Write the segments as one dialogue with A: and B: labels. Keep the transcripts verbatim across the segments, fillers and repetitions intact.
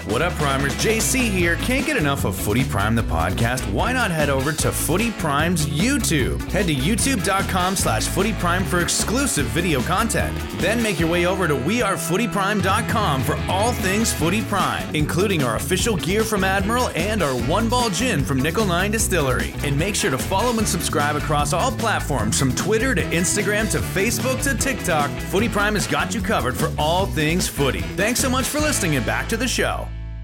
A: What up, Primers? J C here. Can't get enough of Footy Prime, the podcast? Why not head over to Footy Prime's YouTube? Head to youtube.com slash Footy Prime for exclusive video content. Then make your way over to we are footy prime dot com for all things Footy Prime, including our official gear from Admiral and our One Ball Gin from Nickel nine Distillery. And make sure to follow and subscribe across all platforms from Twitter to Instagram to Facebook to TikTok. Footy Prime has got you covered for all things footy. Thanks so much for listening and back to the show.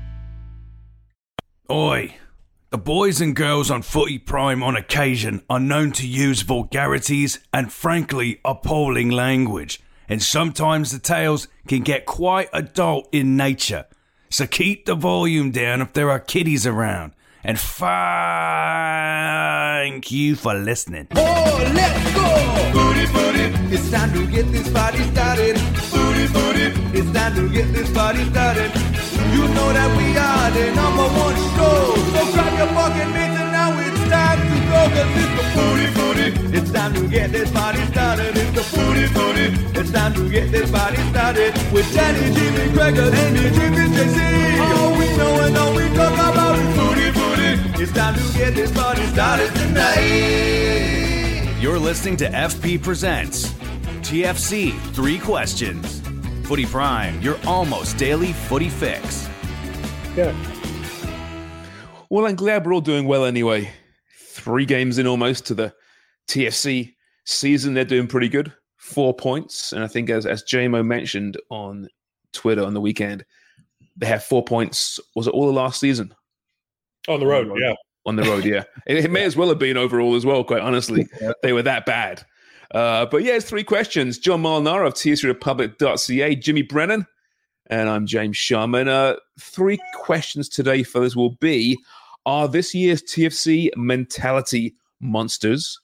B: Oi, the boys and girls on Footy Prime on occasion are known to use vulgarities and frankly appalling language, and sometimes the tales can get quite adult in nature. So keep the volume down if there are kiddies around, and thank you for listening.
C: Oh, let's go! Footy, footy, it's time to get this party started. Footy, footy, it's time to get this party started. You know that we are the number one show. So grab your fucking mitts and now it's time to go. Cause it's the Footy Footy. It's time to get this party started. It's the Footy Footy. It's time to get this party started. With Danny, Jimmy, Gregor, Andy, Jimmy, J C. All we know and all we talk about is Footy Footy. It's time to get this party started tonight.
A: You're listening to F P Presents T F C Three Questions. Footy Prime, your almost daily footy fix.
D: Yeah. Well, I'm glad we're all doing well anyway. Three games in almost to the T F C season. They're doing pretty good. Four points. And I think as, as J M O mentioned on Twitter on the weekend, they have four points. Was it all the last season?
E: On the road,
D: on the road.
E: yeah.
D: On the road, yeah. It, it may as well have been overall as well, quite honestly. They were that bad. Uh, but yeah, it's three questions. John Molinaro of T S C Republic dot C A, Jimmy Brennan, and I'm James Sharman. Uh, three questions today, fellas, will be, are this year's T F C mentality monsters?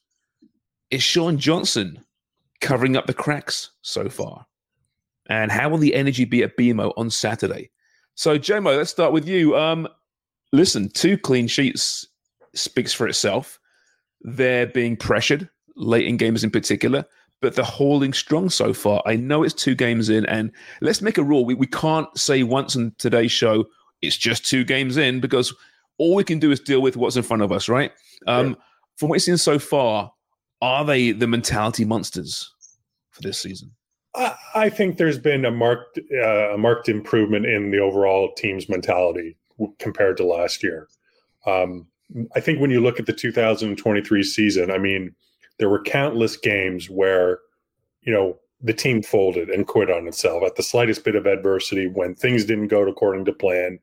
D: Is Sean Johnson covering up the cracks so far? And how will the energy be at B M O on Saturday? So, J M O, let's start with you. Um, listen, two clean sheets speaks for itself. They're being pressured late in games in particular, but they're holding strong so far. I know it's two games in, and let's make a rule. We we can't say once on today's show, it's just two games in, because all we can do is deal with what's in front of us, right? Um, yeah. From what you've seen so far, are they the mentality monsters for this season?
E: I, I think there's been a marked uh, a marked improvement in the overall team's mentality w- compared to last year. Um, I think when you look at the two thousand twenty-three season, I mean, there were countless games where, you know, the team folded and quit on itself at the slightest bit of adversity, when things didn't go according to plan,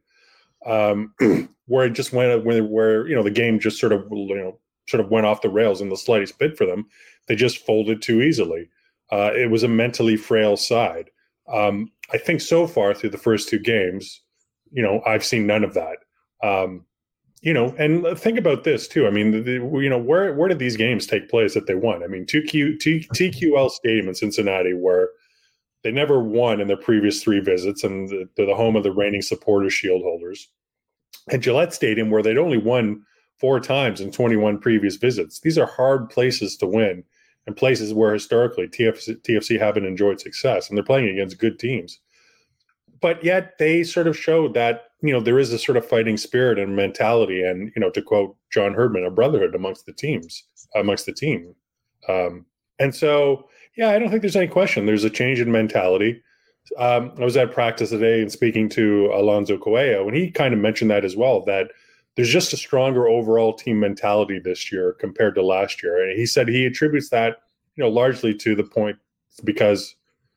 E: um, where it just went, where, where, you know, the game just sort of, you know, sort of went off the rails in the slightest bit for them. They just folded too easily. Uh, it was a mentally frail side. Um, I think so far through the first two games, you know, I've seen none of that. Um, You know, and think about this too. I mean, the, the, you know, where where did these games take place that they won? I mean, T Q, T, T Q L Stadium in Cincinnati, where they never won in their previous three visits, and the, they're the home of the reigning Supporters Shield holders. And Gillette Stadium, where they'd only won four times in twenty-one previous visits. These are hard places to win, and places where historically T F C, T F C haven't enjoyed success, and they're playing against good teams. But yet they sort of showed that, you know, there is a sort of fighting spirit and mentality, and, you know, to quote John Herdman, a brotherhood amongst the teams, amongst the team. Um, and so, yeah, I don't think there's any question. There's a change in mentality. Um, I was at practice today and speaking to Alonso Coelho, and he kind of mentioned that as well, that there's just a stronger overall team mentality this year compared to last year. And he said he attributes that, you know, largely to the point because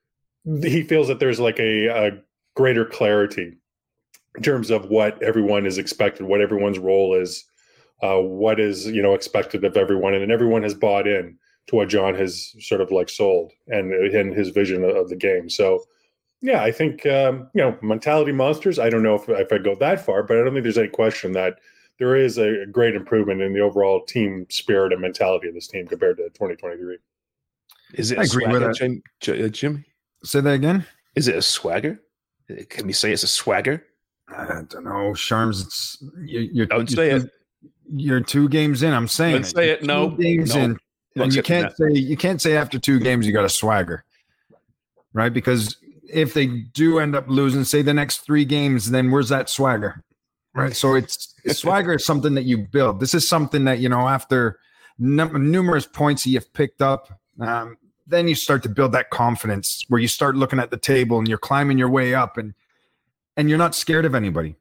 E: he feels that there's like a, a greater clarity in terms of what everyone is expected, what everyone's role is, uh, what is, you know, expected of everyone. And everyone has bought in to what John has sort of like sold and, and his vision of the game. So, yeah, I think, um, you know, mentality monsters, I don't know if, if I go that far, but I don't think there's any question that there is a great improvement in the overall team spirit and mentality of this team compared to twenty twenty-three.
D: Is it
F: I
D: a
F: agree
D: swagger,
F: with that.
D: Jim, Jim?
F: Say that again?
D: Is it a swagger? Can we say it's a swagger?
F: I don't know. Sharms, it's, you're, you're,
D: Don't
F: you're
D: say
F: two,
D: it.
F: You're two games in. I'm saying
D: Don't say it. No.
F: Two games
D: no.
F: in. And you can't say you can't say after two games you got a swagger, right? Because if they do end up losing, say the next three games, then where's that swagger? Right. So it's swagger is something that you build. This is something that, you know, after num- numerous points that you've picked up, um, then you start to build that confidence where you start looking at the table and you're climbing your way up and, and you're not scared of anybody.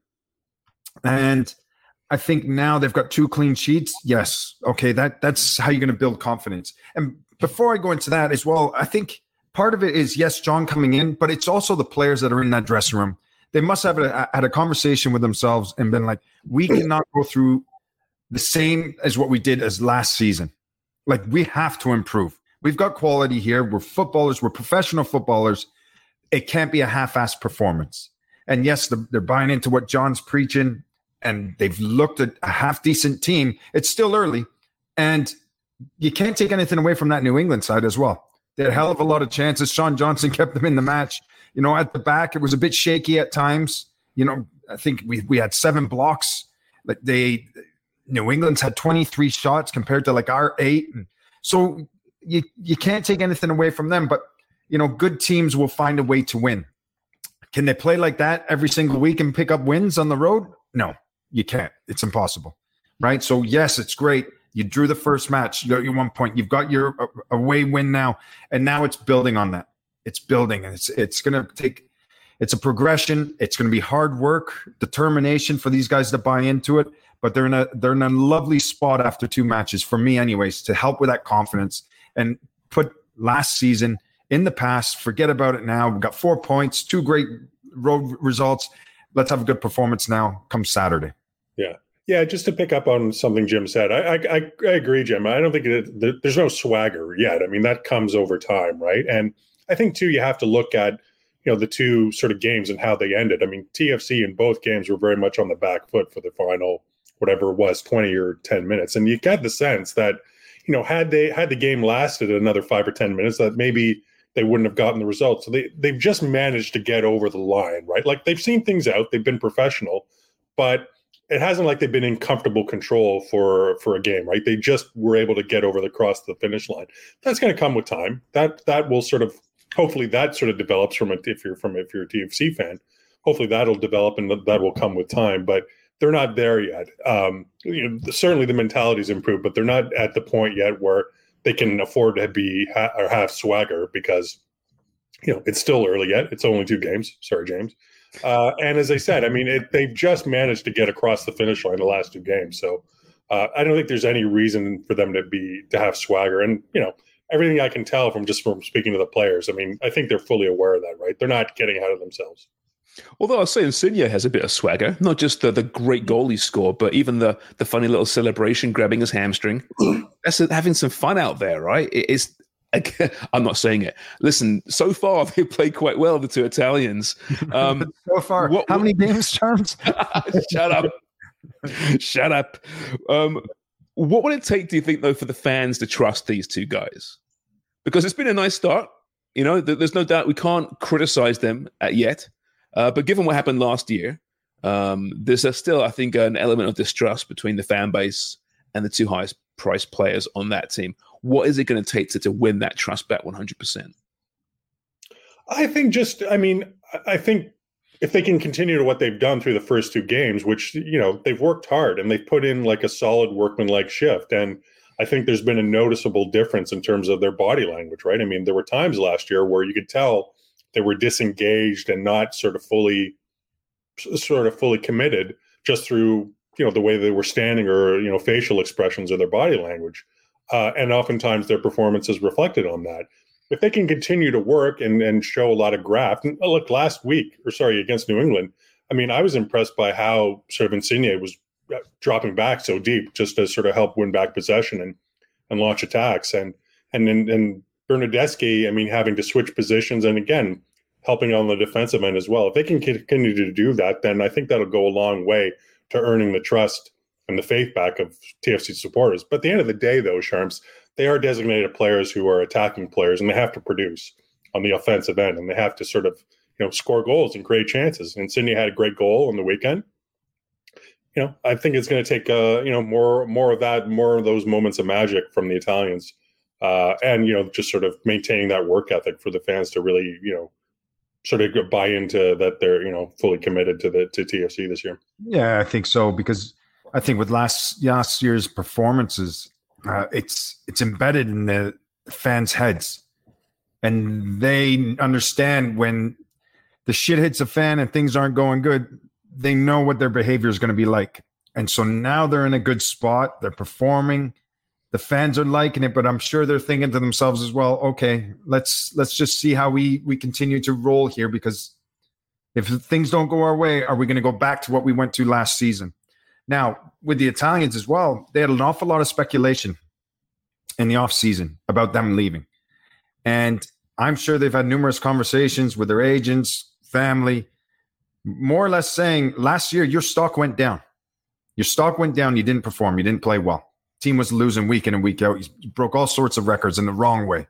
F: And I think now they've got two clean sheets. Yes. Okay. That that's how you're going to build confidence. And before I go into that as well, I think part of it is, yes, John coming in, but it's also the players that are in that dressing room. They must have a, had a conversation with themselves and been like, we cannot go through the same as what we did as last season. Like, we have to improve. We've got quality here. We're footballers. We're professional footballers. It can't be a half-assed performance. And yes, the, they're buying into what John's preaching, and they've looked at a half-decent team. It's still early, and you can't take anything away from that New England side as well. They had a hell of a lot of chances. Sean Johnson kept them in the match. You know, at the back, it was a bit shaky at times. You know, I think we we had seven blocks. Like they, New England's had twenty-three shots compared to like our eight. And so you you can't take anything away from them. But, you know, good teams will find a way to win. Can they play like that every single week and pick up wins on the road? No, you can't. It's impossible, right? So, yes, it's great. You drew the first match. You got your one point. You've got your away win now, and now it's building on that. It's building, and it's it's going to take – it's a progression. It's going to be hard work, determination for these guys to buy into it, but they're in a they're in a lovely spot after two matches, for me anyways, to help with that confidence and put last season in the past. Forget about it now. We've got four points, two great road results. Let's have a good performance now come Saturday.
E: Yeah. Yeah, just to pick up on something Jim said, I I, I agree, Jim. I don't think it, there's no swagger yet. I mean, that comes over time, right? And I think, too, you have to look at, you know, the two sort of games and how they ended. I mean, T F C in both games were very much on the back foot for the final, whatever it was, twenty or ten minutes. And you get the sense that, you know, had they had the game lasted another five or ten minutes, that maybe they wouldn't have gotten the result. So they, they've just managed to get over the line, right? Like, they've seen things out. They've been professional, but it hasn't like they've been in comfortable control for, for a game, right? They just were able to get over the cross the finish line. That's going to come with time. That that will sort of, hopefully that sort of develops from it if you're from if you're a T F C fan. Hopefully that'll develop and that will come with time. But they're not there yet. Um, you know, certainly the mentality's improved, but they're not at the point yet where they can afford to be ha- or have swagger because, you know, it's still early yet. It's only two games. Sorry, James. Uh, and as I said, I mean, it, they've just managed to get across the finish line the last two games. So uh, I don't think there's any reason for them to be to have swagger. And, you know, everything I can tell from just from speaking to the players, I mean, I think they're fully aware of that, right? They're not getting ahead of themselves.
D: Although I'll say Insigne has a bit of swagger, not just the, the great goal he scored, but even the the funny little celebration, grabbing his hamstring. That's having some fun out there, right? It, it's I'm not saying it. Listen, so far they played quite well, the two Italians. Um,
F: so far,
D: what,
F: how many games, Charms?
D: Shut up. Shut up. Um, what would it take, do you think, though, for the fans to trust these two guys? Because it's been a nice start. You know, there's no doubt we can't criticize them yet. Uh, but given what happened last year, um, there's a still, I think, an element of distrust between the fan base and the two highest priced players on that team. What is it going to take to, to win that trust back one hundred percent?
E: I think just, I mean, I think if they can continue to what they've done through the first two games, which, you know, they've worked hard and they've put in like a solid workman-like shift. And I think there's been a noticeable difference in terms of their body language, right? I mean, there were times last year where you could tell they were disengaged and not sort of fully, sort of fully committed just through, you know, the way they were standing or, you know, facial expressions of their body language. Uh, and oftentimes their performances reflected on that. If they can continue to work and, and show a lot of graft, and look, last week, or sorry, against New England, I mean, I was impressed by how sort of Insigne was dropping back so deep just to sort of help win back possession and, and launch attacks. And, and, and, and Bernardeschi, I mean, having to switch positions and again, helping on the defensive end as well. If they can continue to do that, then I think that'll go a long way to earning the trust and the faith back of T F C supporters. But at the end of the day, though, Sharms, they are designated players who are attacking players, and they have to produce on the offensive end, and they have to sort of, you know, score goals and create chances. And Sydney had a great goal on the weekend. You know, I think it's going to take, uh, you know, more more of that, more of those moments of magic from the Italians, uh, and you know, just sort of maintaining that work ethic for the fans to really, you know, sort of buy into that they're, you know, fully committed to the to T F C this year.
F: Yeah, I think so, because I think with last last year's performances, uh, it's it's embedded in the fans' heads, and they understand when the shit hits a fan and things aren't going good, they know what their behavior is going to be like. And so now they're in a good spot. They're performing. The fans are liking it, but I'm sure they're thinking to themselves as well, okay, let's let's just see how we we continue to roll here, because if things don't go our way, are we going to go back to what we went to last season? Now, with the Italians as well, they had an awful lot of speculation in the offseason about them leaving. And I'm sure they've had numerous conversations with their agents, family, more or less saying, last year, your stock went down. Your stock went down. You didn't perform. You didn't play well. Team was losing week in and week out. You broke all sorts of records in the wrong way.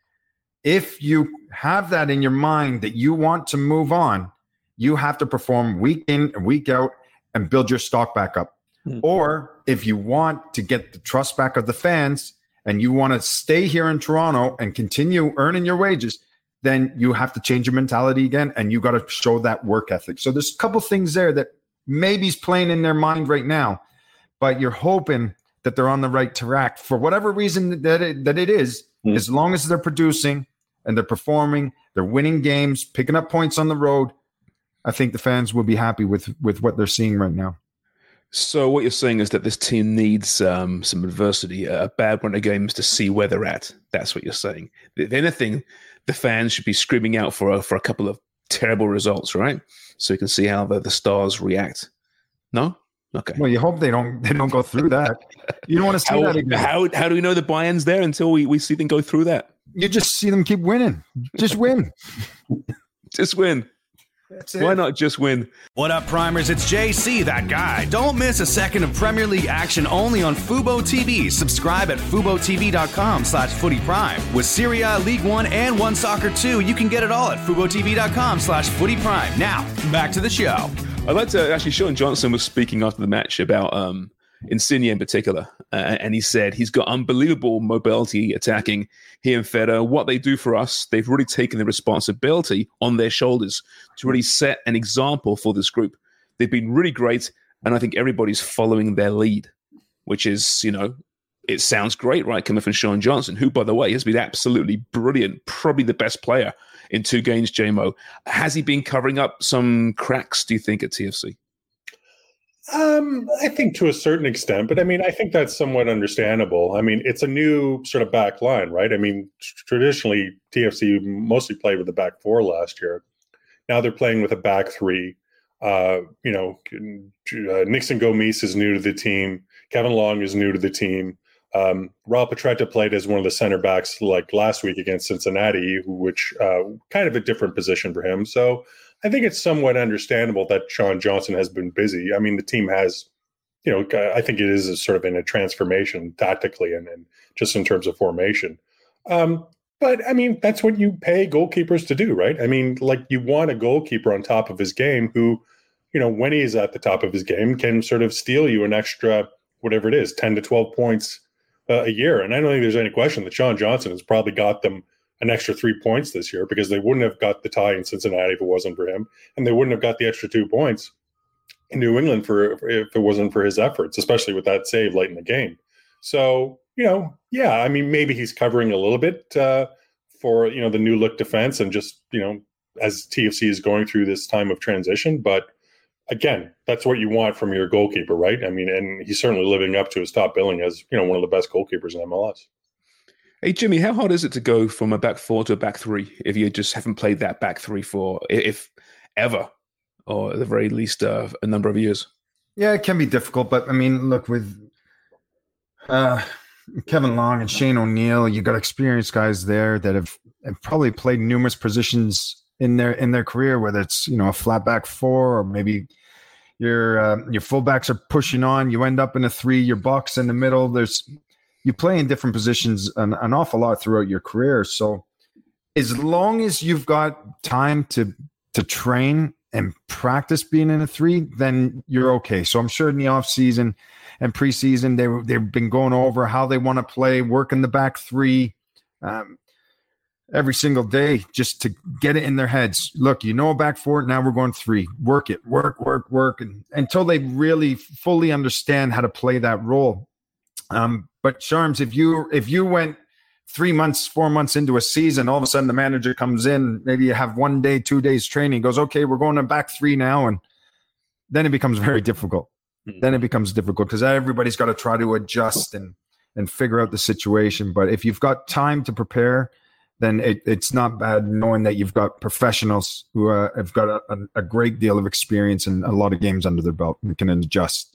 F: If you have that in your mind that you want to move on, you have to perform week in and week out and build your stock back up. Mm. Or if you want to get the trust back of the fans and you want to stay here in Toronto and continue earning your wages, then you have to change your mentality again, and you got to show that work ethic. So there's a couple things there that maybe's playing in their mind right now, but you're hoping that they're on the right track for whatever reason that it, that it is, mm. as long as they're producing and they're performing, they're winning games, picking up points on the road. I think the fans will be happy with, with what they're seeing right now.
D: So what you're saying is that this team needs um, some adversity, a bad run of games to see where they're at. That's what you're saying. If anything, the fans should be screaming out for a, for a couple of terrible results, right? So you can see how the, the stars react. No? Okay.
F: Well, you hope they don't they don't go through that. You don't want to see
D: how,
F: that again.
D: How how do we know the buy-in's there until we, we see them go through that?
F: You just see them keep winning. Just win.
D: Just win. Why not just win?
A: What up, Primers? It's J C, that guy. Don't miss a second of Premier League action only on Fubo T V. Subscribe at FuboTV.com slash Footy Prime. With Serie A, League One, and One Soccer two, you can get it all at FuboTV.com slash Footy Prime. Now, back to the show.
D: I'd like to actually, Sean Johnson was speaking after the match about um, Insigne in particular, uh, and he said he's got unbelievable mobility attacking. He and Federer, what they do for us, they've really taken the responsibility on their shoulders to really set an example for this group. They've been really great, and I think everybody's following their lead, which is, you know, it sounds great, right? Coming from Sean Johnson, who, by the way, has been absolutely brilliant, probably the best player in two games, J M O. Has he been covering up some cracks, do you think, at T F C?
E: Um, I think to a certain extent, but I mean, I think that's somewhat understandable. I mean, it's a new sort of back line, right? I mean, traditionally, T F C mostly played with a back four last year. Now they're playing with a back three. Uh, you know, uh, Nixon Gomes is new to the team. Kevin Long is new to the team. Um, Raul Petretta played as one of the center backs like last week against Cincinnati, which uh, kind of a different position for him. So I think it's somewhat understandable that Sean Johnson has been busy. I mean, the team has, you know, I think it is a sort of in a transformation tactically and, and just in terms of formation. Um, but I mean, that's what you pay goalkeepers to do, right? I mean, like you want a goalkeeper on top of his game who, you know, when he's at the top of his game can sort of steal you an extra, whatever it is, ten to twelve points uh, a year. And I don't think there's any question that Sean Johnson has probably got them an extra three points this year, because they wouldn't have got the tie in Cincinnati if it wasn't for him. And they wouldn't have got the extra two points in New England for if it wasn't for his efforts, especially with that save late in the game. So, you know, yeah, I mean, maybe he's covering a little bit uh, for, you know, the new look defense and just, you know, as T F C is going through this time of transition. But again, that's what you want from your goalkeeper, right? I mean, and he's certainly living up to his top billing as, you know, one of the best goalkeepers in M L S.
D: Hey, Jimmy, how hard is it to go from a back four to a back three if you just haven't played that back three for, if ever, or at the very least uh, a number of years?
F: Yeah, it can be difficult. But, I mean, look, with uh, Kevin Long and Shane O'Neill, you got experienced guys there that have, have probably played numerous positions in their in their career, whether it's, you know, a flat back four or maybe your uh, your fullbacks are pushing on. You end up in a three, your box in the middle. There's you play in different positions an, an awful lot throughout your career. So as long as you've got time to to train and practice being in a three, then you're okay. So I'm sure in the off season and preseason, they they've been going over how they want to play, working the back three. Um, every single day just to get it in their heads. Look, you know, back four, now we're going three. Work it, work, work, work, and until they really fully understand how to play that role. Um, but Sharms, if you if you went three months, four months into a season, all of a sudden the manager comes in, maybe you have one day, two days training, goes, okay, we're going to back three now, and then it becomes very difficult. Mm-hmm. Then it becomes difficult because everybody's got to try to adjust and and figure out the situation. But if you've got time to prepare, then it, it's not bad knowing that you've got professionals who uh, have got a, a great deal of experience and a lot of games under their belt and can adjust.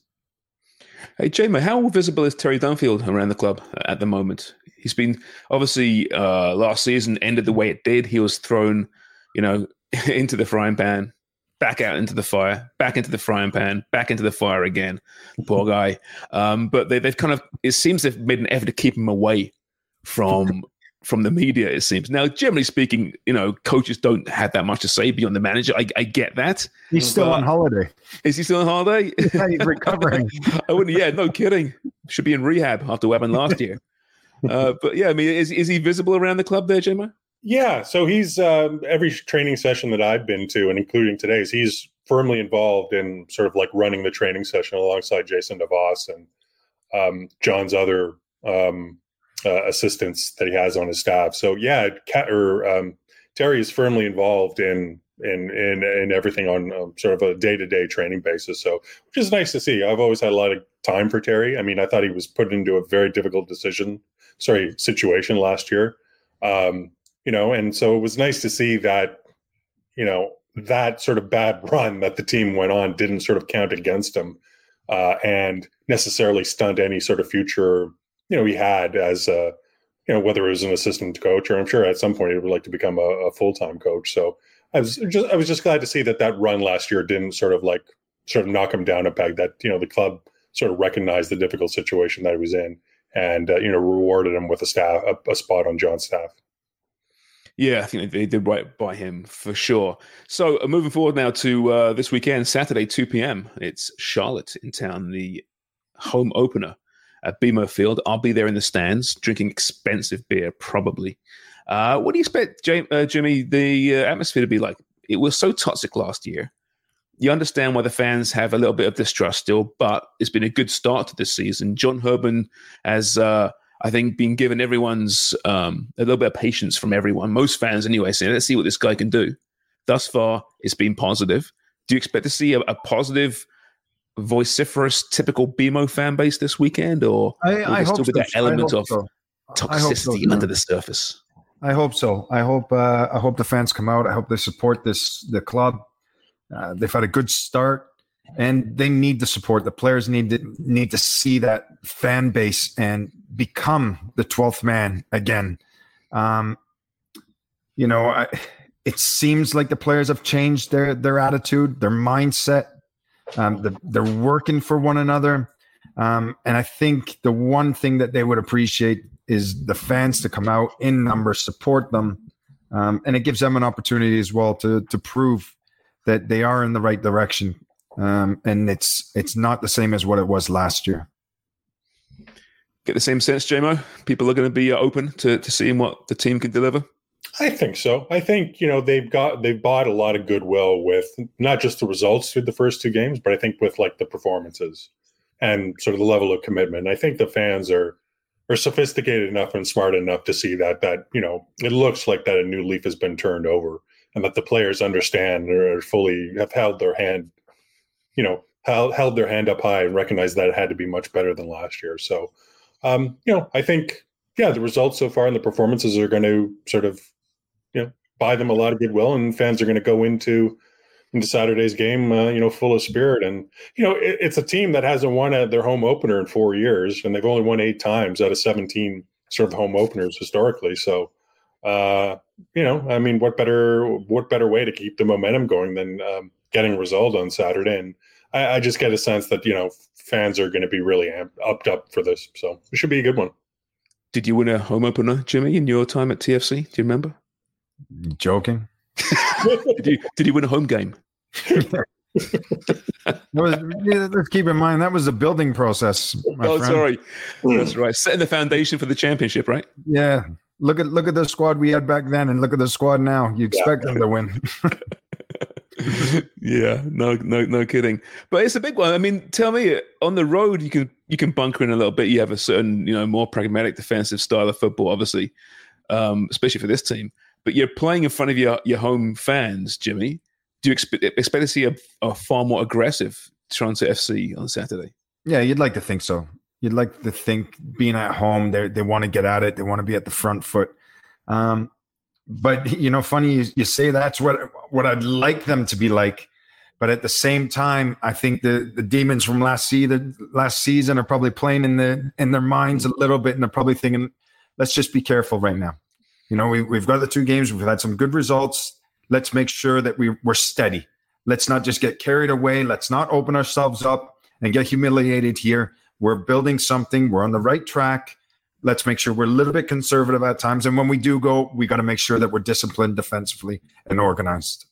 D: Hey, Jamie, how visible is Terry Dunfield around the club at the moment? He's been, obviously, uh, last season ended the way it did. He was thrown, you know, into the frying pan, back out into the fire, back into the frying pan, back into the fire again. Poor guy. Um, but they, they've kind of, it seems they've made an effort to keep him away from from the media, it seems. Now, generally speaking, you know, coaches don't have that much to say beyond the manager. I, I get that.
F: He's still on holiday.
D: Is he still on holiday?
F: Yeah, he's recovering.
D: I wouldn't, yeah, no kidding. Should be in rehab after what happened last year. Uh, but yeah, I mean, is is he visible around the club there, J-Mo?
E: Yeah, so he's um, every training session that I've been to, and including today's, he's firmly involved in sort of like running the training session alongside Jason DeVos and um, John's other um, uh, assistants that he has on his staff. So yeah, Cat, or um, Terry is firmly involved in in in, in everything on um, sort of a day to day training basis. So which is nice to see. I've always had a lot of time for Terry. I mean, I thought he was put into a very difficult decision, sorry, situation last year. Um, You know, and so it was nice to see that, you know, that sort of bad run that the team went on didn't sort of count against him uh, and necessarily stunt any sort of future, you know, he had as a, you know, whether it was an assistant coach or I'm sure at some point he would like to become a, a full-time coach. So I was just, I was just glad to see that that run last year didn't sort of like sort of knock him down a peg, that, you know, the club sort of recognized the difficult situation that he was in and, uh, you know, rewarded him with a staff, a, a spot on John's staff.
D: Yeah, I think they did right by him for sure. So uh, moving forward now to uh, this weekend, Saturday, two p.m. It's Charlotte in town, the home opener at B M O Field. I'll be there in the stands, drinking expensive beer, probably. Uh, what do you expect, Jay, uh, Jimmy, the uh, atmosphere to be like? It was so toxic last year. You understand why the fans have a little bit of distrust still, but it's been a good start to this season. John Herman has... Uh, I think being given everyone's um, a little bit of patience from everyone, most fans anyway, saying, let's see what this guy can do. Thus far, it's been positive. Do you expect to see a, a positive, vociferous, typical B M O fan base this weekend, or
F: I,
D: will there
F: I
D: still
F: hope
D: be
F: so.
D: that element of
F: so.
D: toxicity
F: so,
D: under the surface?
F: I hope so. I hope. Uh, I hope the fans come out. I hope they support this the club. Uh, they've had a good start. And they need the support. The players need to need to see that fan base and become the twelfth man again. Um, you know, I, it seems like the players have changed their their attitude, their mindset. Um, the, they're working for one another. Um, and I think the one thing that they would appreciate is the fans to come out in numbers, support them. Um, and it gives them an opportunity as well to to prove that they are in the right direction. Um, and it's it's not the same as what it was last year.
D: Get the same sense, J-Mo? People are going to be uh, open to, to seeing what the team can deliver?
E: I think so. I think, you know, they've got they've bought a lot of goodwill with not just the results through the first two games, but I think with like the performances and sort of the level of commitment. I think the fans are are sophisticated enough and smart enough to see that that, you know, it looks like that a new leaf has been turned over and that the players understand or fully have held their hand you know, held, held their hand up high and recognized that it had to be much better than last year. So, um, you know, I think, yeah, the results so far and the performances are going to sort of, you know, buy them a lot of goodwill, and fans are going to go into into Saturday's game, uh, you know, full of spirit. And, you know, it, it's a team that hasn't won at their home opener in four years, and they've only won eight times out of seventeen sort of home openers historically. So, uh, you know, I mean, what better what better way to keep the momentum going than um, getting a result on Saturday? And I, I just get a sense that, you know, fans are going to be really amped, upped up for this. So it should be a good one.
D: Did you win a home opener, Jimmy, in your time at T F C? Do you remember?
F: Joking.
D: did you Did you win a home game?
F: was, yeah, let's keep in mind that was a building process. My
D: oh,
F: friend.
D: sorry. That's right. Setting the foundation for the championship, right?
F: Yeah. Look at look at the squad we had back then, and look at the squad now. You expect yeah. them to win.
D: yeah, no, no, no kidding. But it's a big one. I mean, tell me, on the road, you can you can bunker in a little bit. You have a certain, you know, more pragmatic defensive style of football, obviously, um, especially for this team. But you're playing in front of your your home fans, Jimmy. Do you expect expect to see a, a far more aggressive Toronto F C on Saturday?
F: Yeah, you'd like to think so. You'd like to think being at home, they they want to get at it. They want to be at the front foot. Um, but, you know, funny you, you say that's what what I'd like them to be like. But at the same time, I think the, the demons from last season, last season are probably playing in the in their minds a little bit, and they're probably thinking, let's just be careful right now. You know, we, we've got the two games. We've had some good results. Let's make sure that we, we're steady. Let's not just get carried away. Let's not open ourselves up and get humiliated here. We're building something. We're on the right track. Let's make sure we're a little bit conservative at times. And when we do go, we got to make sure that we're disciplined defensively and organized.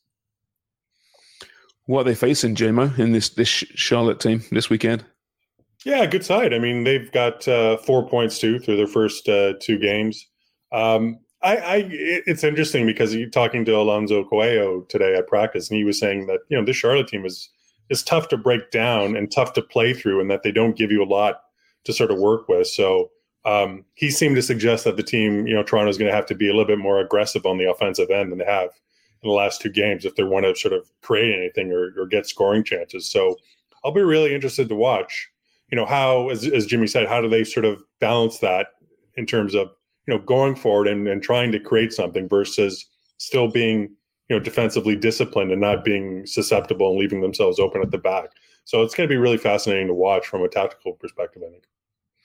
D: What are they facing, J-Mo, in this, this Charlotte team this weekend?
E: Yeah, good side. I mean, they've got uh, four points, too, through their first uh, two games. Um, I, I, it's interesting because you're talking to Alonso Coelho today at practice, and he was saying that, you know, this Charlotte team is is tough to break down and tough to play through, and that they don't give you a lot to sort of work with. So um, he seemed to suggest that the team, you know, Toronto is going to have to be a little bit more aggressive on the offensive end than they have in the last two games if they want to sort of create anything or, or get scoring chances. So I'll be really interested to watch, you know, how, as, as Jimmy said, how do they sort of balance that in terms of, you know, going forward and, and trying to create something versus still being, you know, defensively disciplined and not being susceptible and leaving themselves open at the back. So it's going to be really fascinating to watch from a tactical perspective, I think.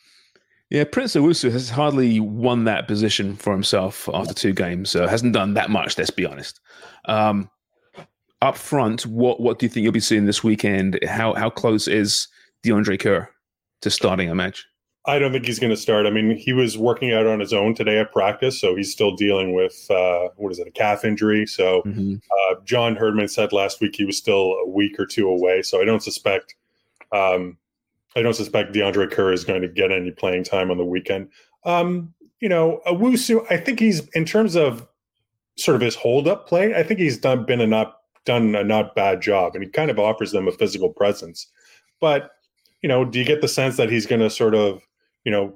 D: Yeah, Prince Owusu has hardly won that position for himself after two games. So hasn't done that much, let's be honest. Um, up front, what what do you think you'll be seeing this weekend? How how close is DeAndre Kerr to starting a match?
E: I don't think he's going to start. I mean, he was working out on his own today at practice, so he's still dealing with, uh, what is it, a calf injury. So mm-hmm. uh, John Herdman said last week he was still a week or two away. So I don't suspect um, I don't suspect DeAndre Kerr is going to get any playing time on the weekend. Um, you know, Owusu, I think he's, in terms of sort of his hold-up play, I think he's done been a not done a not bad job, and he kind of offers them a physical presence. But, you know, do you get the sense that he's going to sort of, you know,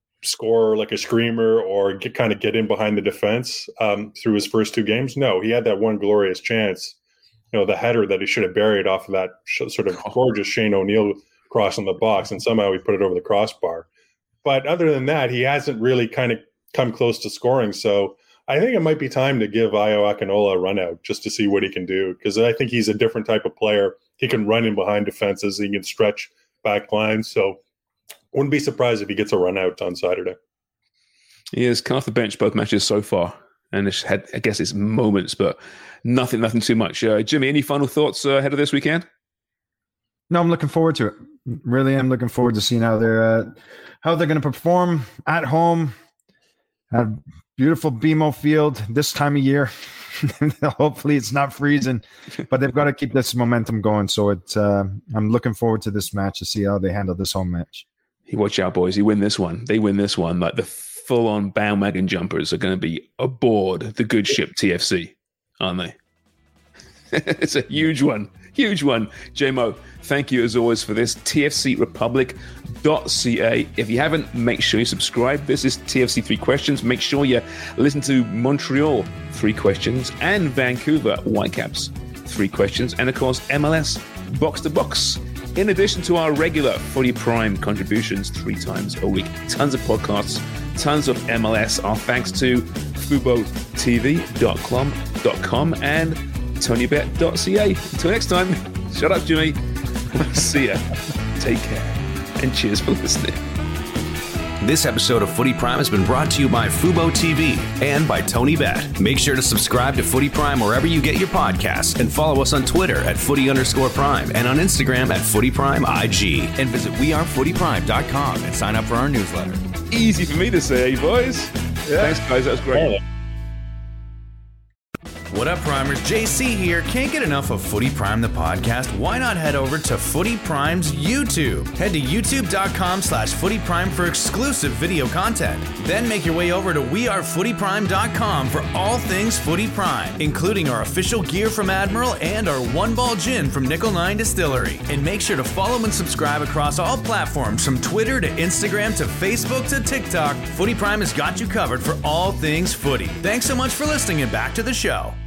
E: score like a screamer or get, kind of get in behind the defense um, through his first two games? No, he had that one glorious chance, you know, the header that he should have buried off of that sh- sort of gorgeous Shane O'Neill cross on the box, and somehow he put it over the crossbar. But other than that, he hasn't really kind of come close to scoring. So I think it might be time to give Ayo Akinola a run out just to see what he can do, because I think he's a different type of player. He can run in behind defenses. He can stretch back lines. So wouldn't be surprised if he gets a run out on Saturday.
D: He has come off the bench both matches so far, and it's had, I guess, it's moments, but nothing, nothing too much. Uh, Jimmy, any final thoughts uh, ahead of this weekend?
F: No, I'm looking forward to it. Really, I'm looking forward to seeing how they're uh, how they're going to perform at home. Have beautiful B M O Field this time of year. Hopefully, it's not freezing, but they've got to keep this momentum going. So it's uh, I'm looking forward to this match to see how they handle this home match.
D: You watch out, boys. You win this one. They win this one. Like the full-on bandwagon jumpers are going to be aboard the good ship T F C, aren't they? It's a huge one. Huge one. J-Mo, thank you as always for this. T F C Republic dot C A. If you haven't, make sure you subscribe. This is T F C Three Questions. Make sure you listen to Montreal Three Questions and Vancouver Whitecaps Three Questions. And of course, M L S Box to Box. In addition to our regular Footy Prime contributions three times a week. Tons of podcasts, tons of M L S. Our thanks to Fubo T V dot com and Tony Bet dot C A. Until next time, shut up, Jimmy. See ya. Take care. And cheers for listening.
A: This episode of Footy Prime has been brought to you by Fubo T V and by Tony Bet. Make sure to subscribe to Footy Prime wherever you get your podcasts and follow us on Twitter at footy underscore prime and on Instagram at Footy Prime I G. And visit we are footy prime dot com and sign up for our newsletter.
D: Easy for me to say, boys. Yeah. Thanks, guys. That was great.
A: What up, Primers? J C here. Can't get enough of Footy Prime the podcast? Why not head over to Footy Prime's YouTube? Head to youtube.com slash Footy Prime for exclusive video content. Then make your way over to we are footy prime dot com for all things Footy Prime, including our official gear from Admiral and our One Ball Gin from Nickel nine Distillery. And make sure to follow and subscribe across all platforms from Twitter to Instagram to Facebook to TikTok. Footy Prime has got you covered for all things footy. Thanks so much for listening and back to the show.